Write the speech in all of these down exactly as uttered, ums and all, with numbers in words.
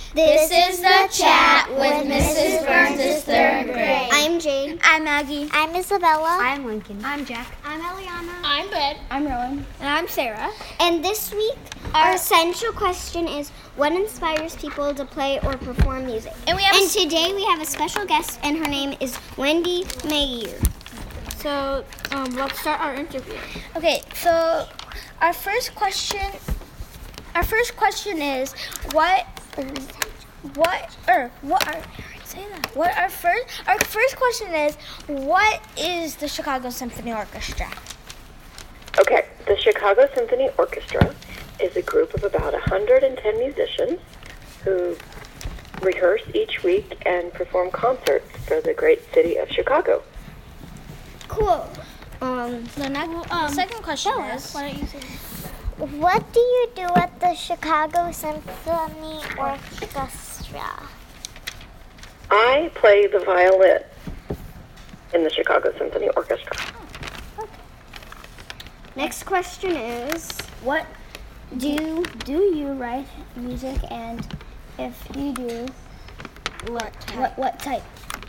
This is The Chat with Missus Burns' third grade. I'm Jade. I'm Maggie. I'm Isabella. I'm Lincoln. I'm Jack. I'm Eliana. I'm Bed. I'm Rowan. And I'm Sarah. And this week, our essential question is, what inspires people to play or perform music? And we have and today we have a special guest, and her name is Wendy Mayer. So, um, let's start our interview. Okay, so our first question, our first question is, what, what, or what are, say that. What our first, our first question is, what is the Chicago Symphony Orchestra? Okay, the Chicago Symphony Orchestra is a group of about one hundred ten musicians who rehearse each week and perform concerts for the great city of Chicago. Cool. Um, The next, um, second question is, why don't you say? what do you do at the Chicago Symphony Orchestra? I play the violin in the Chicago Symphony Orchestra. Next question is, What do do you write music, and if you do, what what what type?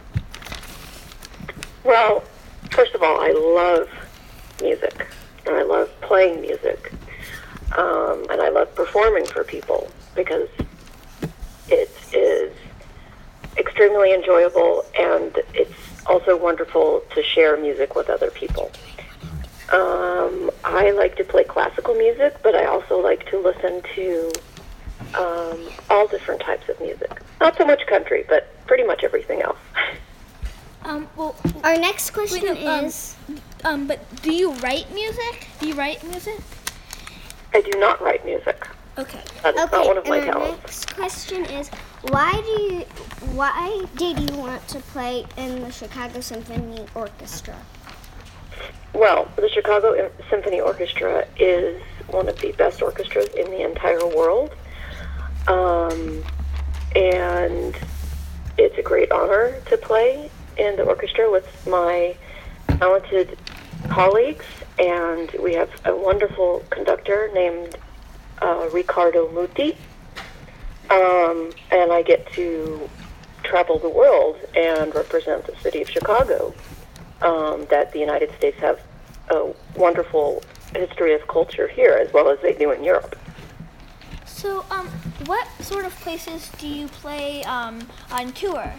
Well, first of all, I love music, and I love playing music, um, and I love performing for people because it is extremely enjoyable, and it's also wonderful to share music with other people. Um, I like to play classical music, but I also like to listen to um, all different types of music. Not so much country, but pretty much everything else. Um, well, our next question Wait, no, um, is, um, but do you write music? Do you write music? I do not write music. Okay. That is okay, not one of my and our talents. next question is, why do you, why did you want to play in the Chicago Symphony Orchestra? Well, the Chicago Symphony Orchestra is one of the best orchestras in the entire world. Um, and it's a great honor to play in the orchestra with my talented colleagues. And we have a wonderful conductor named uh, Riccardo Muti. Um, and I get to travel the world and represent the city of Chicago. Um, that the United States have a wonderful history of culture here, as well as they do in Europe. So, um, what sort of places do you play um, on tour?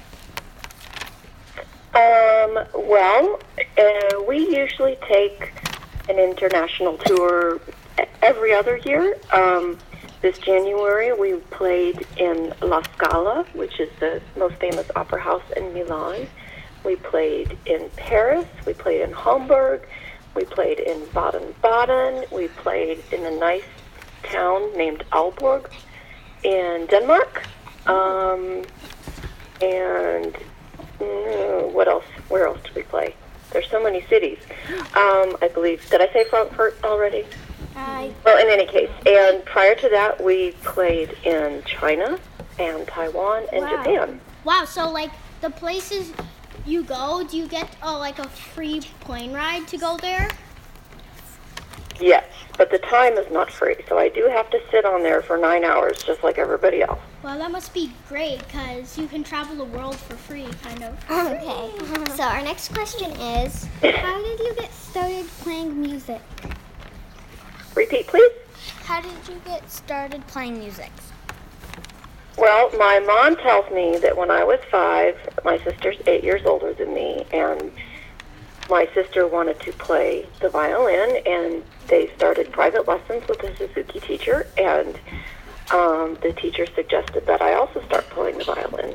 Um, well, uh, we usually take an international tour every other year. Um, this January, we played in La Scala, which is the most famous opera house in Milan. We played in Paris, we played in Hamburg, we played in Baden-Baden, we played in a nice town named Aalborg in Denmark, um, and mm, what else? Where else did we play? There's so many cities. Um, I believe, did I say Frankfurt already? I Well, in any case, and prior to that, we played in China and Taiwan and Wow. Japan. Wow, so like the places you go, do you get uh, like a free plane ride to go there? Yes, but the time is not free, so I do have to sit on there for nine hours, just like everybody else. Well, that must be great because you can travel the world for free, kind of. Okay, so our next question is, how did you get started playing music? Repeat, please. How did you get started playing music? Well, my mom tells me that when I was five, my sister's eight years older than me, and my sister wanted to play the violin, and they started private lessons with a Suzuki teacher, and um, the teacher suggested that I also start playing the violin.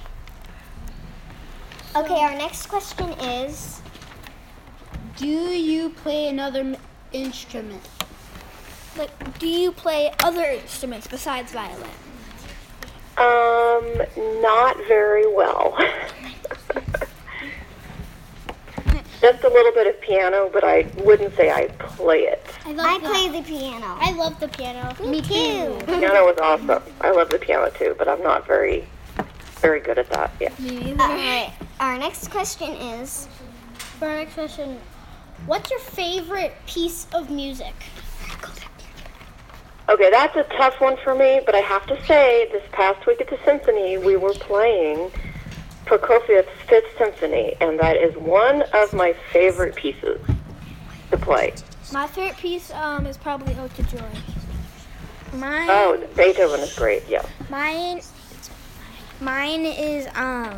Okay, our next question is, Do you play another m- instrument? like, do you play other instruments besides violin? Um, not very well. Just a little bit of piano, but I wouldn't say I play it. I love I the, play the piano. I love the piano. Me too. Piano is awesome. I love the piano too, but I'm not very, very good at that. Yeah. Alright, our next question is, For our next question, what's your favorite piece of music? Okay, that's a tough one for me, but I have to say, this past week at the symphony, we were playing Prokofiev's Fifth Symphony, and that is one of my favorite pieces to play. My favorite piece um, is probably Ode to Joy. Mine. Oh, Beethoven is great, yeah. Mine. Mine is um.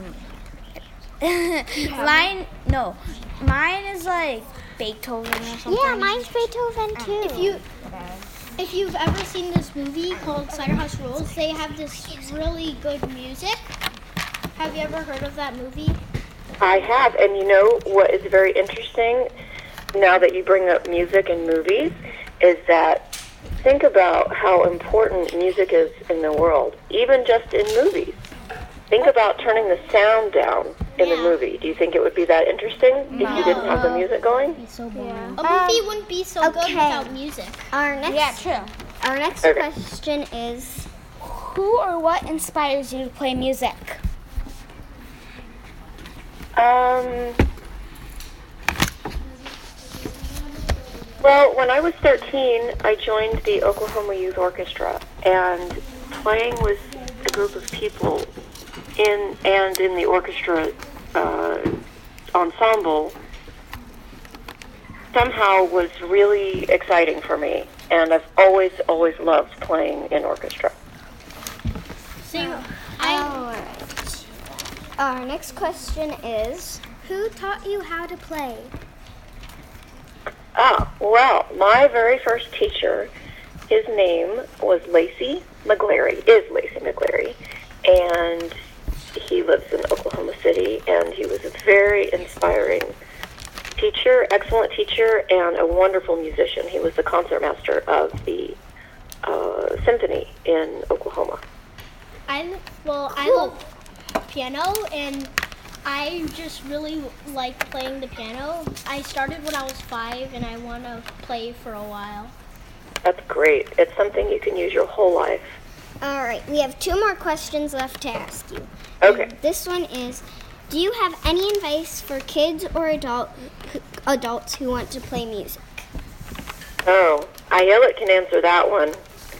mine no, mine is like Beethoven or something. Yeah, mine's Beethoven too. If you if you've ever seen this movie called Cider House Rules, they have this really good music. Have you ever heard of that movie? I have, and you know what is very interesting now that you bring up music and movies is that think about how important music is in the world, even just in movies. Think about turning the sound down in the Yeah. movie. Do you think it would be that interesting if you didn't have the music going? Yeah. A movie wouldn't be so good okay. without music. Our next, Yeah, true. Our next Okay. question is, Who or what inspires you to play music? Um. Well, when I was thirteen, I joined the Oklahoma Youth Orchestra, and playing with a group of people in and in the orchestra uh, ensemble somehow was really exciting for me, and I've always, always loved playing in orchestra. Sing. I alright. Our next question is, who taught you how to play? Ah, well, my very first teacher, his name was Lacey McGlary, is Lacey McGlary, and he lives in Oklahoma City, and he was a very inspiring teacher, excellent teacher, and a wonderful musician. He was the concertmaster of the uh, symphony in Oklahoma. I well, I love piano, and I just really like playing the piano. I started when I was five, and I want to play for a while. That's great. It's something you can use your whole life. Alright, we have two more questions left to ask you. Okay. This one is, do you have any advice for kids or adult adults who want to play music? Oh, Ayelet can answer that one.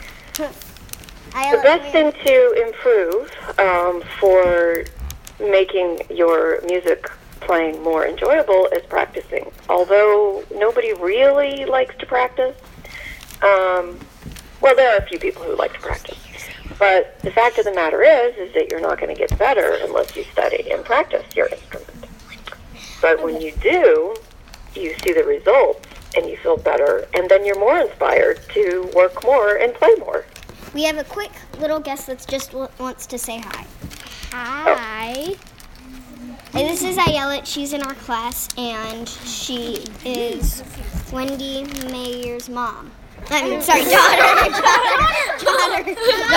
I The best thing to improve um, for making your music playing more enjoyable is practicing. Although nobody really likes to practice, um, well, there are a few people who like to practice. But the fact of the matter is, is that you're not going to get better unless you study and practice your instrument. But when you do, you see the results and you feel better, and then you're more inspired to work more and play more. We have a quick little guest that just w- wants to say hi. Hi. Hey, this is Ayelet. She's in our class, and she is Wendy Mayer's mom. I mean, sorry, daughter. daughter.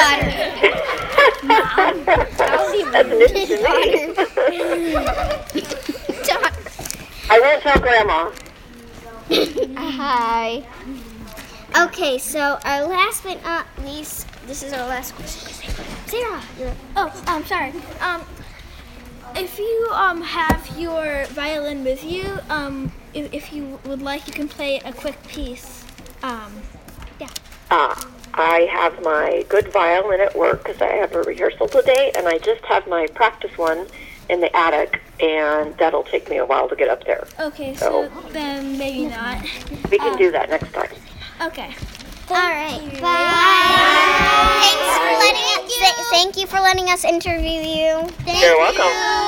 Daughter. That's news to me. Daughter. I won't tell Grandma. Hi. Okay, so our last but not least, this is our last question. Sarah, you're Oh, I'm sorry. Um, if you um have your violin with you, um, if, if you would like, you can play a quick piece. Um, yeah. Ah, I have my good violin at work because I have a rehearsal today, and I just have my practice one in the attic, and that'll take me a while to get up there. Okay, so Oh. then maybe not. We can do that next time. Okay. all right. Bye. Thanks for letting us. Th- thank you for letting us interview you. You're welcome.